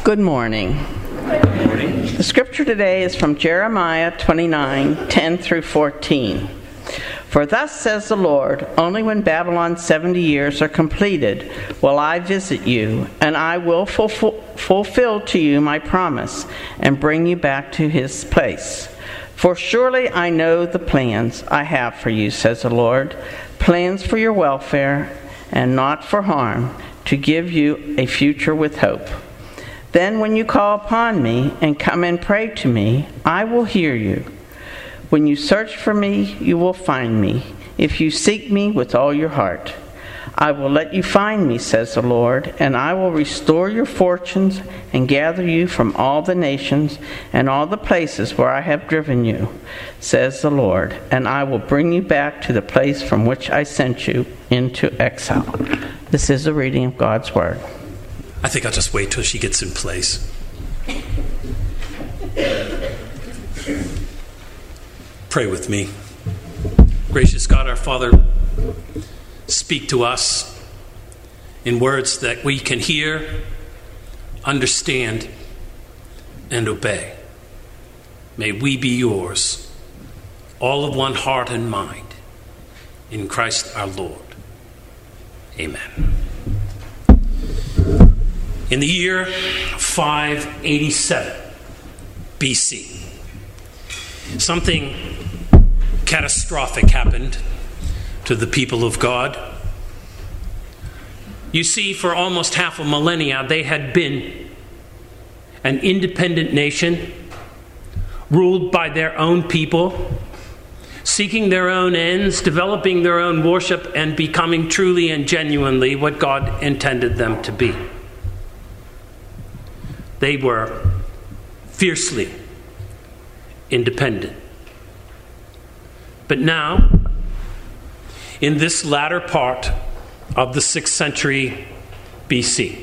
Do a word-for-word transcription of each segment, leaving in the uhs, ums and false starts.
Good morning. Good morning. The scripture today is from Jeremiah twenty-nine, ten through fourteen. For thus says the Lord, only when Babylon's seventy years are completed will I visit you, and I will fulfill, fulfill to you my promise and bring you back to his place. For surely I know the plans I have for you, says the Lord, plans for your welfare and not for harm, to give you a future with hope. Then when you call upon me and come and pray to me, I will hear you. When you search for me, you will find me, if you seek me with all your heart. I will let you find me, says the Lord, and I will restore your fortunes and gather you from all the nations and all the places where I have driven you, says the Lord, and I will bring you back to the place from which I sent you into exile. This is the reading of God's Word. I think I'll just wait till she gets in place. Pray with me. Gracious God, our Father, speak to us in words that we can hear, understand, and obey. May we be yours, all of one heart and mind, in Christ our Lord. Amen. In the year five eighty-seven B C, something catastrophic happened to the people of God. You see, for almost half a millennia, they had been an independent nation, ruled by their own people, seeking their own ends, developing their own worship, and becoming truly and genuinely what God intended them to be. They were fiercely independent. But now, in this latter part of the sixth century B C,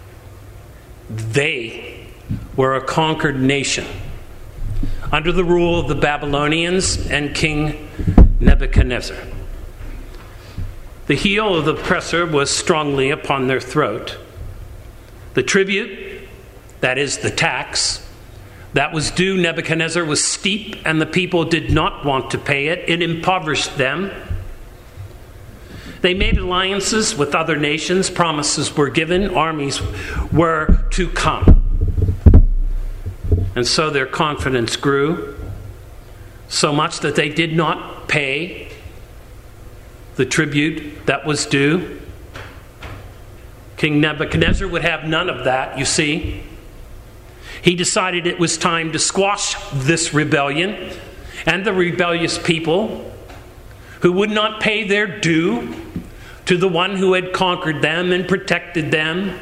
they were a conquered nation under the rule of the Babylonians and King Nebuchadnezzar. The heel of the oppressor was strongly upon their throat. The tribute, that is, the tax, that was due Nebuchadnezzar was steep, and the people did not want to pay it. It impoverished them. They made alliances with other nations. Promises were given. Armies were to come. And so their confidence grew, so much that they did not pay the tribute that was due. King Nebuchadnezzar would have none of that, you see. He decided it was time to squash this rebellion and the rebellious people who would not pay their due to the one who had conquered them and protected them.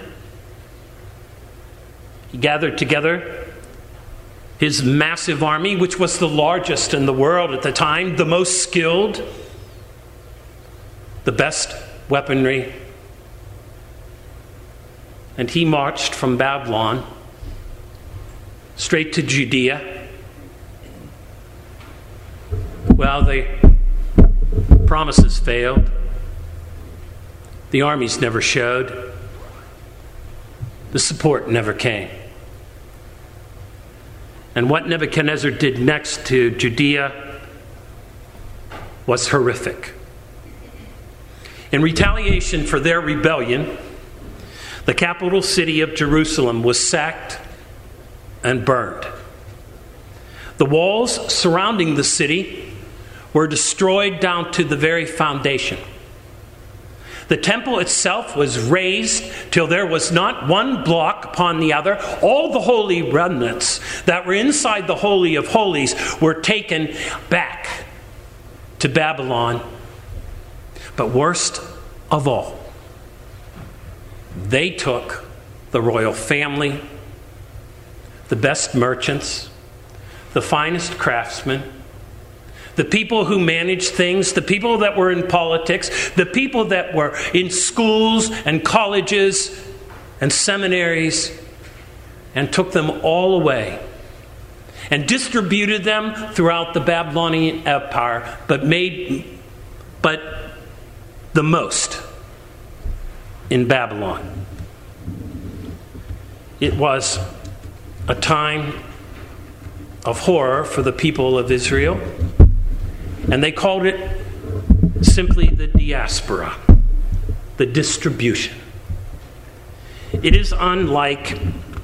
He gathered together his massive army, which was the largest in the world at the time, the most skilled, the best weaponry. And he marched from Babylon straight to Judea. Well, the promises failed. The armies never showed. The support never came. And what Nebuchadnezzar did next to Judea was horrific. In retaliation for their rebellion, the capital city of Jerusalem was sacked and burned. The walls surrounding the city were destroyed down to the very foundation. The temple itself was razed till there was not one block upon the other. All the holy remnants that were inside the Holy of Holies were taken back to Babylon. But worst of all, they took the royal family, the best merchants, the finest craftsmen, the people who managed things, the people that were in politics, the people that were in schools and colleges and seminaries, and took them all away and distributed them throughout the Babylonian Empire, but made but the most in Babylon. It was a time of horror for the people of Israel, and they called it simply the diaspora, the distribution. It is unlike,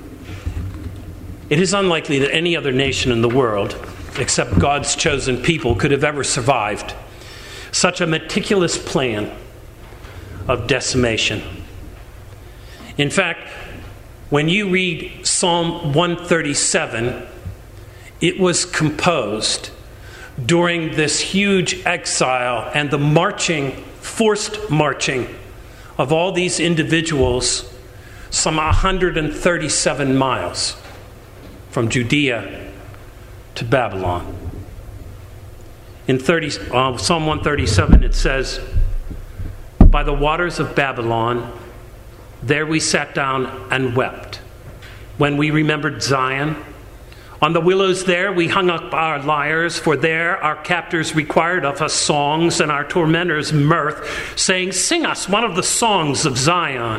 it is unlikely that any other nation in the world, except God's chosen people, could have ever survived such a meticulous plan of decimation. In fact, when you read Psalm one thirty-seven, it was composed during this huge exile and the marching, forced marching of all these individuals some one hundred thirty-seven miles from Judea to Babylon. In thirty, uh, Psalm one thirty-seven it says, "By the waters of Babylon, there we sat down and wept. When we remembered Zion, on the willows there we hung up our lyres, for there our captors required of us songs and our tormentors mirth, saying, 'Sing us one of the songs of Zion.'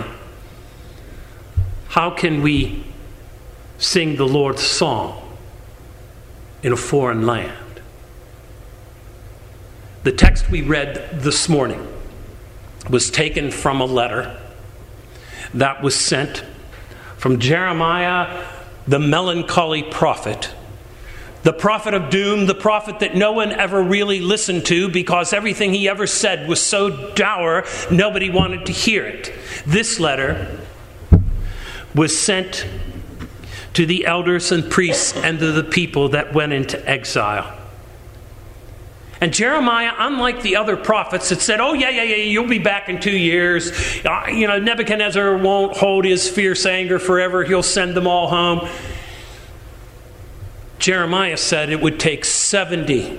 How can we sing the Lord's song in a foreign land?" The text we read this morning was taken from a letter that was sent from Jeremiah, the melancholy prophet, the prophet of doom, the prophet that no one ever really listened to because everything he ever said was so dour, nobody wanted to hear it. This letter was sent to the elders and priests and to the people that went into exile. And Jeremiah, unlike the other prophets that said, oh, yeah, yeah, yeah, you'll be back in two years. Uh, you know, Nebuchadnezzar won't hold his fierce anger forever. He'll send them all home. Jeremiah said it would take seventy.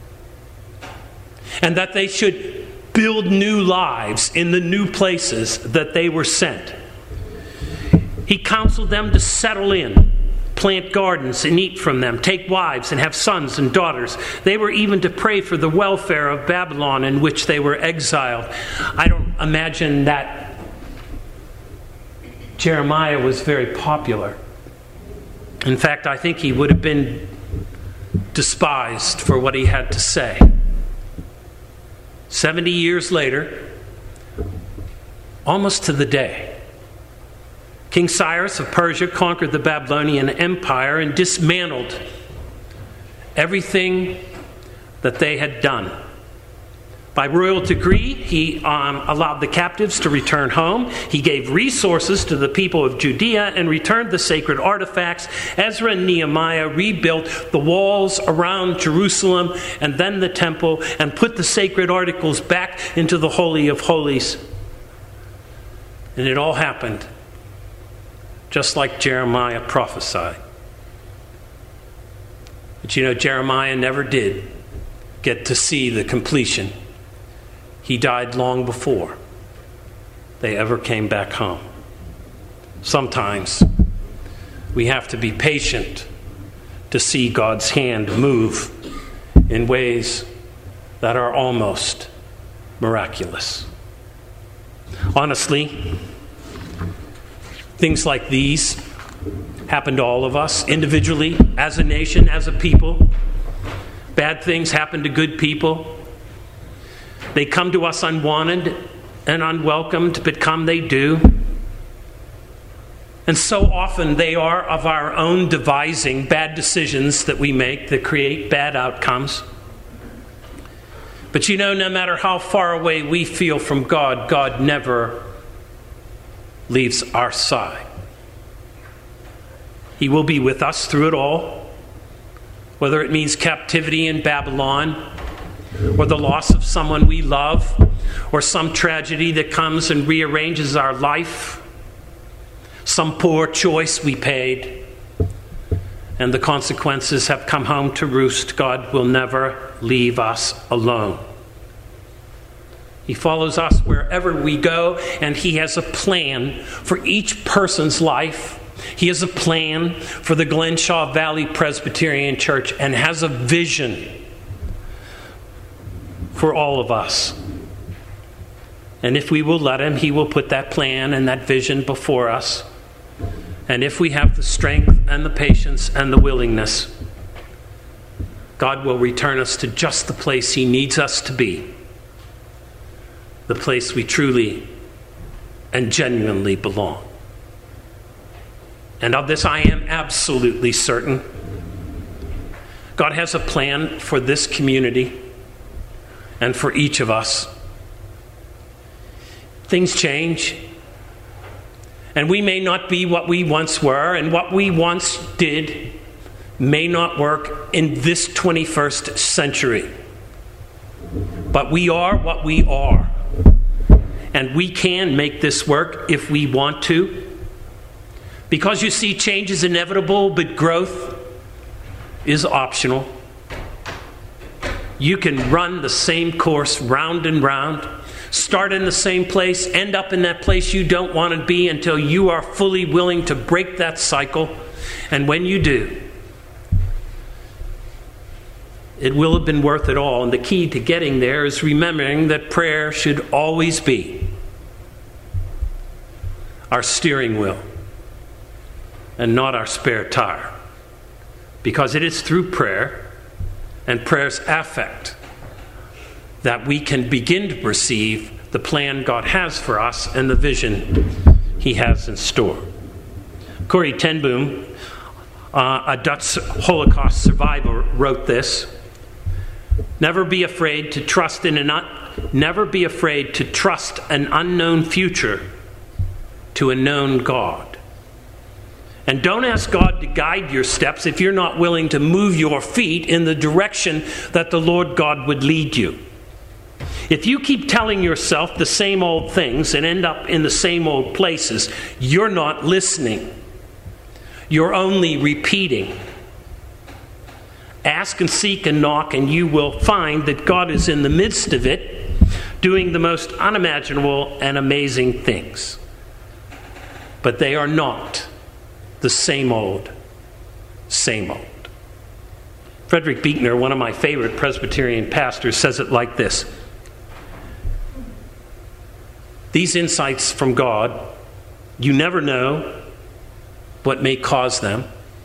And that they should build new lives in the new places that they were sent. He counseled them to settle in, plant gardens and eat from them, take wives and have sons and daughters. They were even to pray for the welfare of Babylon in which they were exiled. I don't imagine that Jeremiah was very popular. In fact, I think he would have been despised for what he had to say. Seventy years later, almost to the day, King Cyrus of Persia conquered the Babylonian Empire and dismantled everything that they had done. By royal decree, he um, allowed the captives to return home. He gave resources to the people of Judea and returned the sacred artifacts. Ezra and Nehemiah rebuilt the walls around Jerusalem and then the temple and put the sacred articles back into the Holy of Holies. And it all happened just like Jeremiah prophesied. But you know, Jeremiah never did get to see the completion. He died long before they ever came back home. Sometimes we have to be patient to see God's hand move in ways that are almost miraculous. Honestly, things like these happen to all of us, individually, as a nation, as a people. Bad things happen to good people. They come to us unwanted and unwelcomed, but come they do. And so often they are of our own devising, bad decisions that we make that create bad outcomes. But you know, no matter how far away we feel from God, God never leaves our side. He will be with us through it all, whether it means captivity in Babylon, or the loss of someone we love, or some tragedy that comes and rearranges our life, some poor choice we paid, and the consequences have come home to roost. God will never leave us alone. He follows us wherever we go, and He has a plan for each person's life. He has a plan for the Glenshaw Valley Presbyterian Church and has a vision for all of us. And if we will let Him, He will put that plan and that vision before us. And if we have the strength and the patience and the willingness, God will return us to just the place he needs us to be, the place we truly and genuinely belong. And of this I am absolutely certain. God has a plan for this community and for each of us. Things change, and we may not be what we once were, and what we once did may not work in this twenty-first century. But we are what we are, and we can make this work if we want to. Because you see, change is inevitable, but growth is optional. You can run the same course round and round, start in the same place, end up in that place you don't want to be until you are fully willing to break that cycle. And when you do, it will have been worth it all. And the key to getting there is remembering that prayer should always be our steering wheel and not our spare tire. Because it is through prayer and prayer's affect that we can begin to perceive the plan God has for us and the vision he has in store. Corrie ten Boom, uh, a Dutch Holocaust survivor, wrote this: Never be afraid to trust in an un- never be afraid to trust an unknown future to a known God. And don't ask God to guide your steps if you're not willing to move your feet in the direction that the Lord God would lead you. If you keep telling yourself the same old things and end up in the same old places, you're not listening. You're only repeating. Ask and seek and knock, and you will find that God is in the midst of it, doing the most unimaginable and amazing things. But they are not the same old, same old. Frederick Buechner, one of my favorite Presbyterian pastors, says it like this: these insights from God, you never know what may cause them.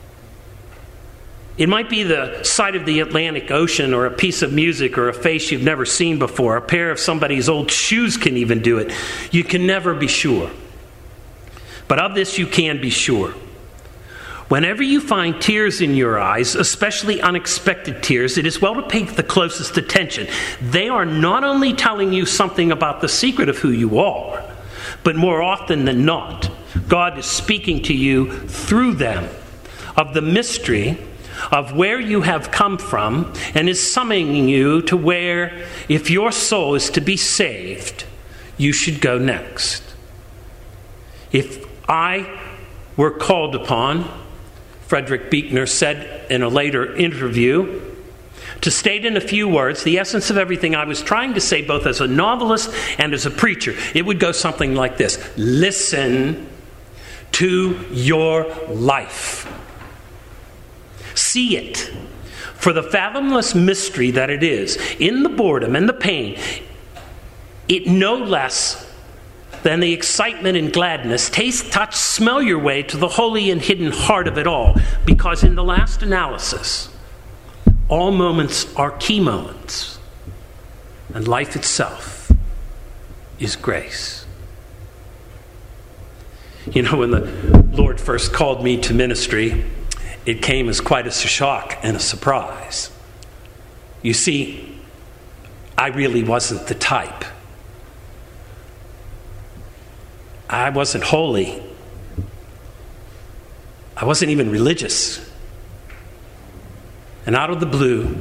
It might be the sight of the Atlantic Ocean, or a piece of music, or a face you've never seen before. A pair of somebody's old shoes can even do it. You can never be sure. But of this you can be sure. Whenever you find tears in your eyes, especially unexpected tears, it is well to pay the closest attention. They are not only telling you something about the secret of who you are, but more often than not, God is speaking to you through them of the mystery of where you have come from, and is summoning you to where, if your soul is to be saved, you should go next. If I were called upon, Frederick Buechner said in a later interview, to state in a few words the essence of everything I was trying to say, both as a novelist and as a preacher, it would go something like this: listen to your life. See it for the fathomless mystery that it is, in the boredom and the pain. It no less than the excitement and gladness. Taste, touch, smell your way to the holy and hidden heart of it all. Because in the last analysis, all moments are key moments. And life itself is grace. You know, when the Lord first called me to ministry, it came as quite a shock and a surprise. You see, I really wasn't the type. I wasn't holy. I wasn't even religious. And out of the blue,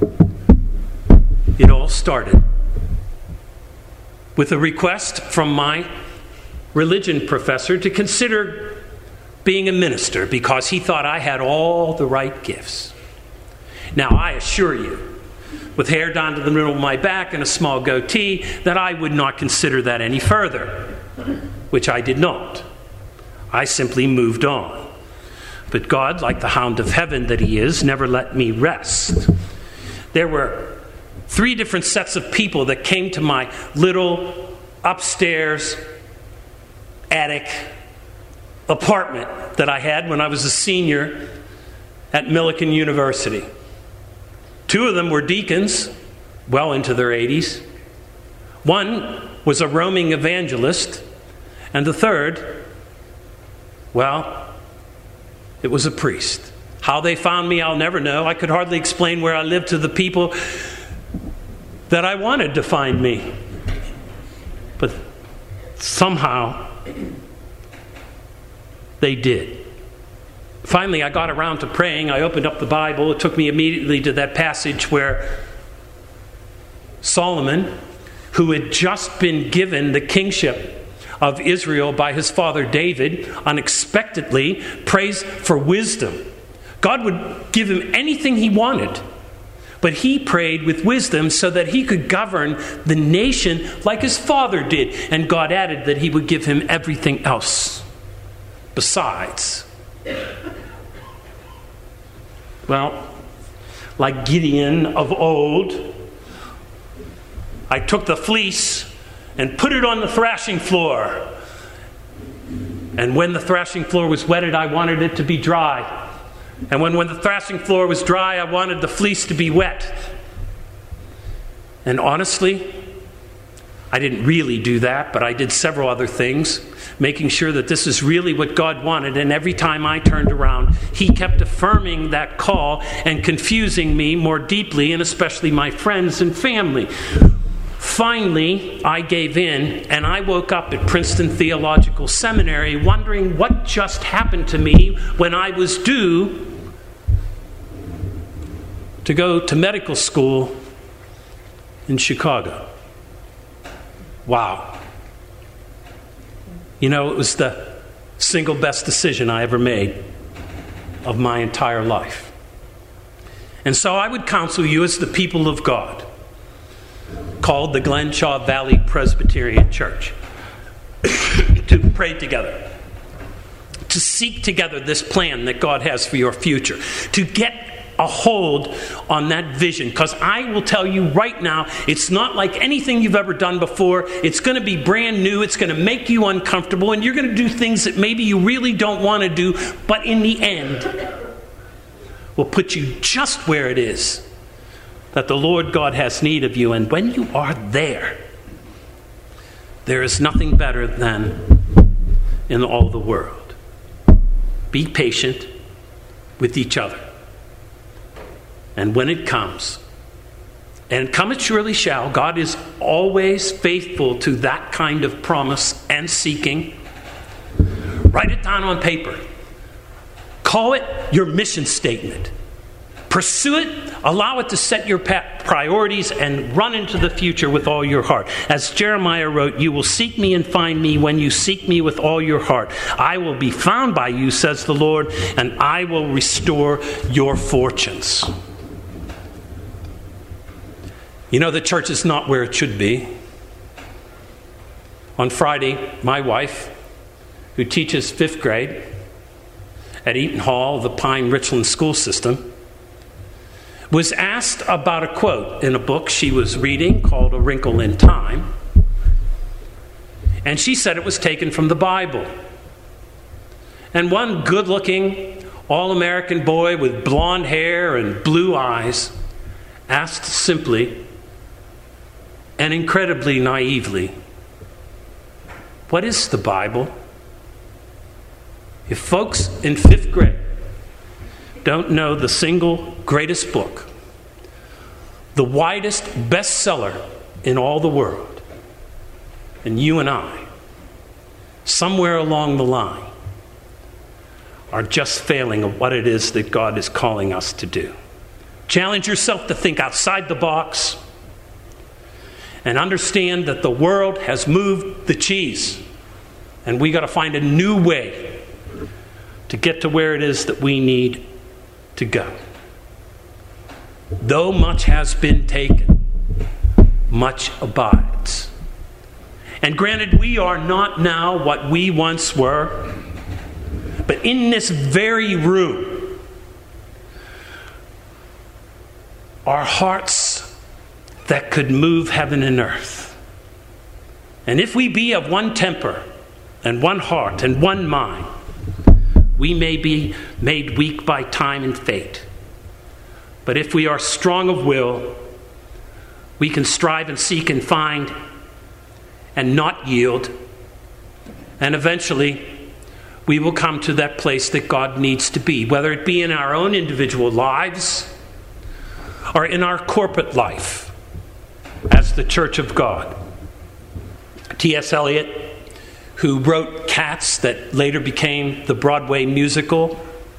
it all started with a request from my religion professor to consider being a minister, because he thought I had all the right gifts. Now, I assure you, with hair down to the middle of my back and a small goatee, that I would not consider that any further, which I did not. I simply moved on. But God, like the hound of heaven that he is, never let me rest. There were three different sets of people that came to my little upstairs attic apartment that I had when I was a senior at Millikan University. Two of them were deacons, well into their eighties. One was a roaming evangelist, and the third, well, it was a priest. How they found me, I'll never know. I could hardly explain where I lived to the people that I wanted to find me. But somehow, they did. Finally, I got around to praying. I opened up the Bible. It took me immediately to that passage where Solomon, who had just been given the kingship of Israel by his father David, unexpectedly prays for wisdom. God would give him anything he wanted, but he prayed with wisdom so that he could govern the nation like his father did. And God added that he would give him everything else besides. Well, like Gideon of old, I took the fleece and put it on the thrashing floor. And when the thrashing floor was wetted, I wanted it to be dry. And when, when the thrashing floor was dry, I wanted the fleece to be wet. And honestly, I didn't really do that, but I did several other things, making sure that this is really what God wanted. And every time I turned around, he kept affirming that call and confusing me more deeply, and especially my friends and family. Finally, I gave in, and I woke up at Princeton Theological Seminary wondering what just happened to me when I was due to go to medical school in Chicago. Wow. You know, it was the single best decision I ever made of my entire life. And so I would counsel you as the people of God, called the Glenshaw Valley Presbyterian Church, to pray together, to seek together this plan that God has for your future, to get a hold on that vision. Because I will tell you right now, it's not like anything you've ever done before. It's going to be brand new. It's going to make you uncomfortable, and you're going to do things that maybe you really don't want to do, but in the end will put you just where it is that the Lord God has need of you. And when you are there, there is nothing better than in all the world. Be patient with each other. And when it comes, and come it surely shall, God is always faithful to that kind of promise and seeking. Write it down on paper. Call it your mission statement. Pursue it, allow it to set your priorities, and run into the future with all your heart. As Jeremiah wrote, you will seek me and find me when you seek me with all your heart. I will be found by you, says the Lord, and I will restore your fortunes. You know, the church is not where it should be. On Friday, my wife, who teaches fifth grade at Eaton Hall, the Pine Richland school system, was asked about a quote in a book she was reading called A Wrinkle in Time. And she said it was taken from the Bible. And one good-looking, all-American boy with blonde hair and blue eyes asked simply and incredibly naively, what is the Bible? If folks in fifth grade don't know the single greatest book, the widest bestseller in all the world, and you and I, somewhere along the line, are just failing at what it is that God is calling us to do. Challenge yourself to think outside the box and understand that the world has moved the cheese, and we got to find a new way to get to where it is that we need to go. Though much has been taken, much abides. And granted, we are not now what we once were, but in this very room, are hearts that could move heaven and earth. And if we be of one temper and one heart and one mind, we may be made weak by time and fate. But if we are strong of will, we can strive and seek and find and not yield. And eventually, we will come to that place that God needs to be, whether it be in our own individual lives or in our corporate life as the Church of God. T S Eliot, who wrote Cats that later became the Broadway musical,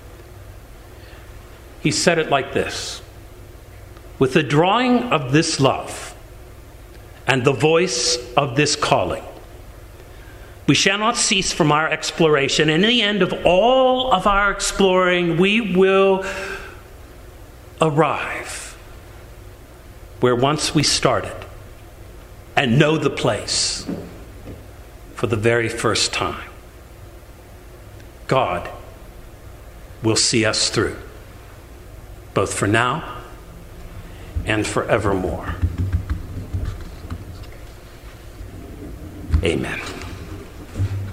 he said it like this: with the drawing of this love and the voice of this calling, we shall not cease from our exploration. And in the end of all of our exploring, we will arrive where once we started and know the place for the very first time. God will see us through, both for now and forevermore. Amen.